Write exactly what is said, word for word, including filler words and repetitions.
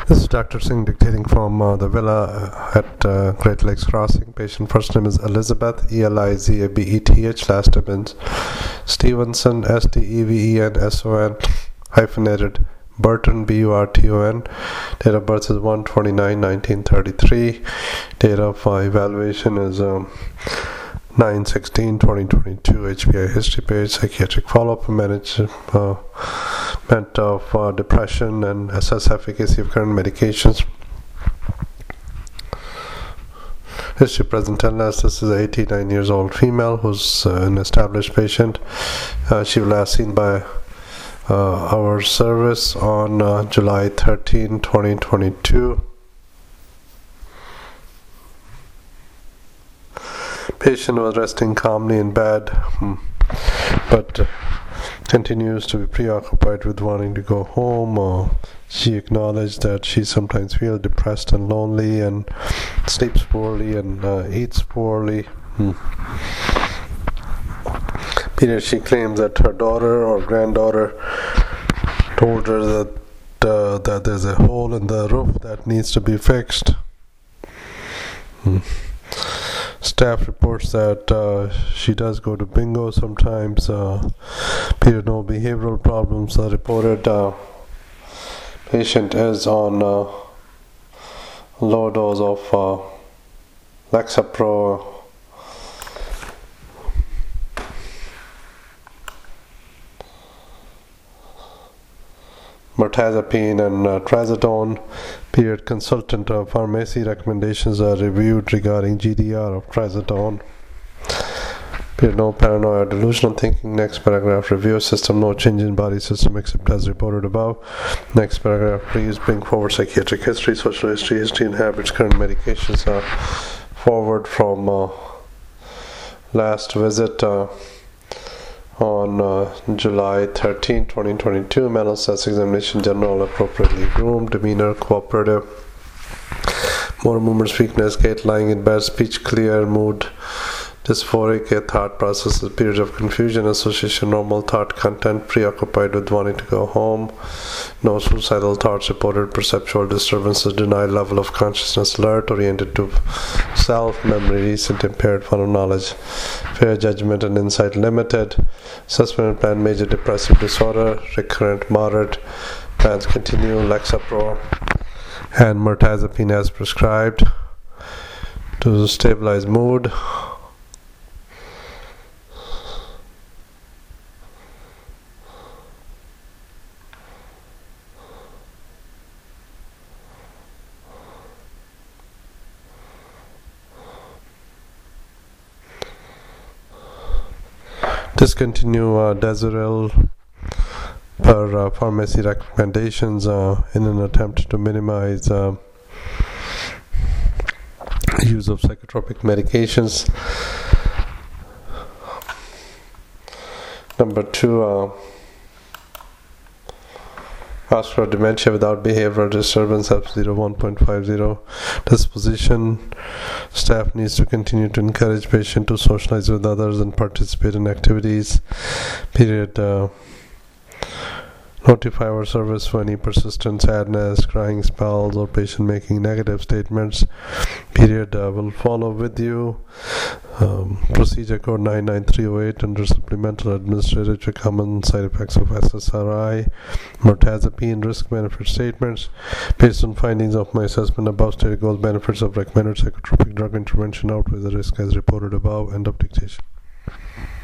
This is Doctor Singh dictating from uh, the villa uh, at uh, Great Lakes Crossing. Patient first name is Elizabeth, E L I Z A B E T H. Last name is Stevenson, S T E V E N S O N, hyphenated Burton, B U R T O N. Date of birth is one twenty-nine nineteen thirty-three. Date of uh, evaluation is um, nine sixteen twenty twenty-two. H P I history page. Psychiatric follow-up and management uh, of uh, depression and assess efficacy of current medications. History present illness. This is an eighty-nine years old female who's uh, an established patient. Uh, she was last seen by uh, our service on uh, July thirteenth twenty twenty-two. Patient was resting calmly in bed, hmm. but uh, continues to be preoccupied with wanting to go home. Uh, she acknowledged that she sometimes feels depressed and lonely and sleeps poorly and uh, eats poorly. Hmm. Period. She claims that her daughter or granddaughter told her that uh, that there's a hole in the roof that needs to be fixed. Hmm. Staff reports that uh, she does go to bingo sometimes. Uh, period. No behavioral problems are reported. Uh, patient is on uh, low dose of uh, Lexapro, mirtazapine and uh, trazodone. Period. Consultant uh, pharmacy recommendations are reviewed regarding G D R of trazodone. Period. No paranoia, delusional thinking. Next paragraph. Review system. No change in body system except as reported above. Next paragraph. Please bring forward psychiatric history, social history, history and habits. Current medications are forward from uh, last visit uh, on uh, July thirteenth twenty twenty-two. Mental status examination. General, appropriately groomed. Demeanor cooperative. Motor movements, weakness, gait, lying in bed, speech clear, mood dysphoric, a thought processes, periods of confusion, association, normal thought content, preoccupied with wanting to go home, no suicidal thoughts reported, perceptual disturbances, denied level of consciousness, alert, oriented to self, memory, recent impaired fun of knowledge, fair judgment and insight limited, suspended plan, major depressive disorder, recurrent, moderate, plans continue, Lexapro and mirtazapine as prescribed to stabilize mood. Discontinue uh, Dezeril per uh, pharmacy recommendations uh, in an attempt to minimize uh, use of psychotropic medications. Number two, uh, vascular dementia without behavioral disturbance, F zero one point five zero. Disposition. Staff needs to continue to encourage patient to socialize with others and participate in activities. Period. Uh, notify our service for any persistent sadness, crying spells, or patient making negative statements. Period. Uh, will follow with you. Um, procedure code nine nine three oh eight under supplemental administrative to common side effects of S S R I, mirtazapine, risk benefit statements. Based on findings of my assessment, above stated goals, benefits of recommended psychotropic drug intervention outweigh the risk as reported above. End of dictation.